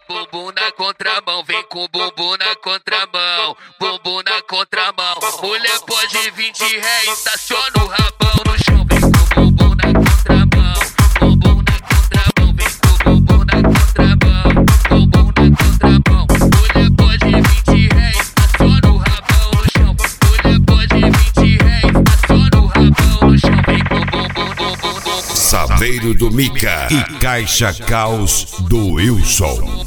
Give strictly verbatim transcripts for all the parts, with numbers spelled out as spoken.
bumbum na contramão, vem com bumbum na contramão, bumbum na contramão. Mulher pode vir de ré, estaciona o rabão no chão, vem com bumbum na contramão, bumbum na contramão, vem com bumbum na contramão, bumbum na contramão. Mulher pode vir de ré, estaciona o rabão no chão, mulher pode vir de ré, estaciona o rabão no chão, vem com bumbum, bumbum, bumbum. Saveiro do Mica e Caixa Caos do Wilson.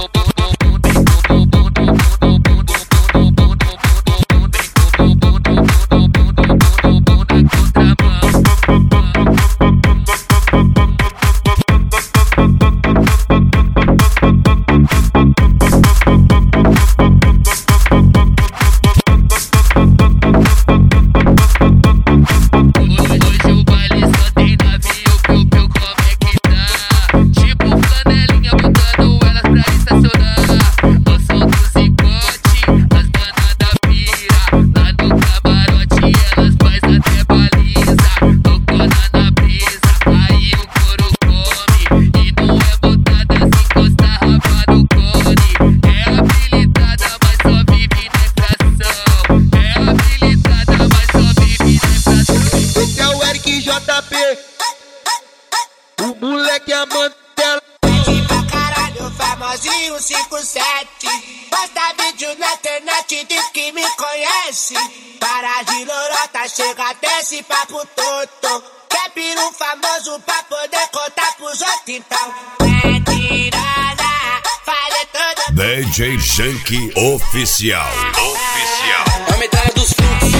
O moleque amante dela. Pede pra caralho, famosinho cinco sete. Posta vídeo na internet, diz que me conhece. Para de lorota, chega, desce papo toto. Quer piru famoso pra poder contar pros outros, então. É tirada, fale toda. D J Janky Oficial. Oficial. A metade dos fluxos.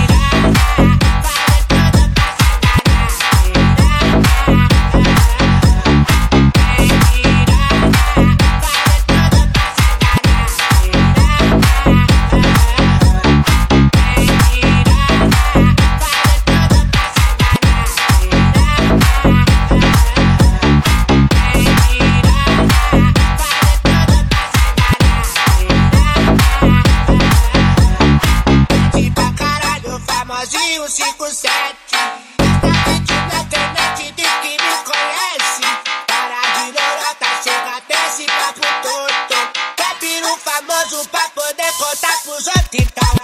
cinco sete. Posta vídeo na internet, diz que me conhece. Para de lorota, chega, desce papo toto. Quer piru famoso pra poder contar pros outros, então.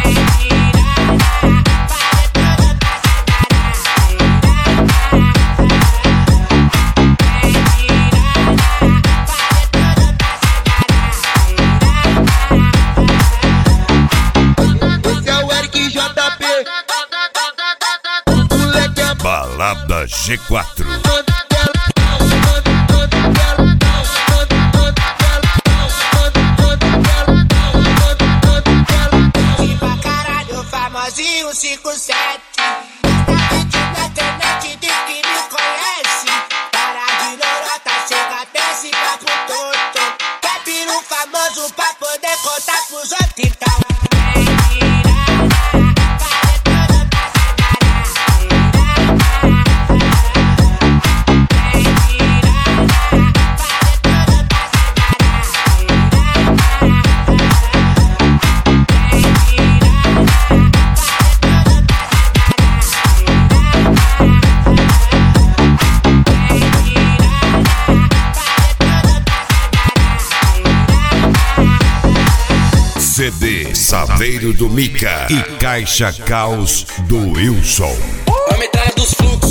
Balada G quatro. E pra caralho, famosinho cinco sete. Posta vídeo na internet, diz que me conhece. Para de lorota, chega, desce papo toto. Quer piru famoso pra poder contar pros outros, então. C D Saveiro do Mica e Caixa Caos do Wilson. A metade dos fluxos.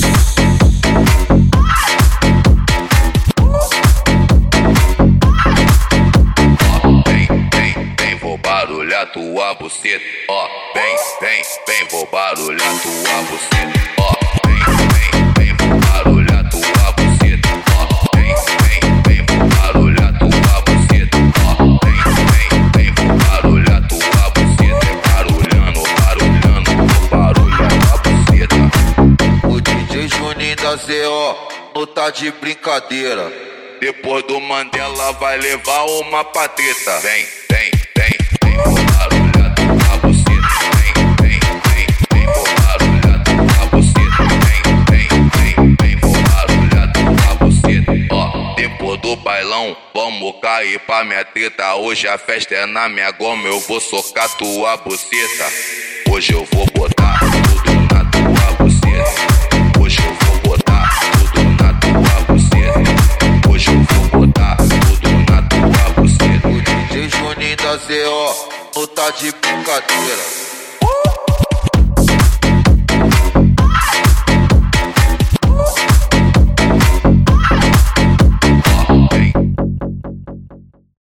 Vem, vem, vem, vou barulhar tua buceta. Ó, vem, vem, vem, vou barulhar tua buceta. Ó, vem, vem, vem, vou barulhar tua buceta. Ó, vem, vem, vem, vou barulhar tua buceta. Ó, vem, vem, vem, vou barulhar tua buceta. Barulhando, barulhando, vou barulhar tua buceta. O D J Juninho da Z O não tá de brincadeira. Depois do Mandela vai levar uma patreta. Vem, vem, vem, vem, vou barulhar tua buceta. Vem, vem, vem, vem, vou barulhar tua buceta. Vem, vem, vem, vem, vou barulhar tua buceta. Ó, depois do bailão, vamos cair pra minha treta. Hoje a festa é na minha goma, eu vou socar tua buceta. Hoje eu vou botar tudo na tua buceta. Hoje eu vou botar tudo na tua buceta. Hoje eu vou botar tudo na tua a Z O, não tá de brincadeira.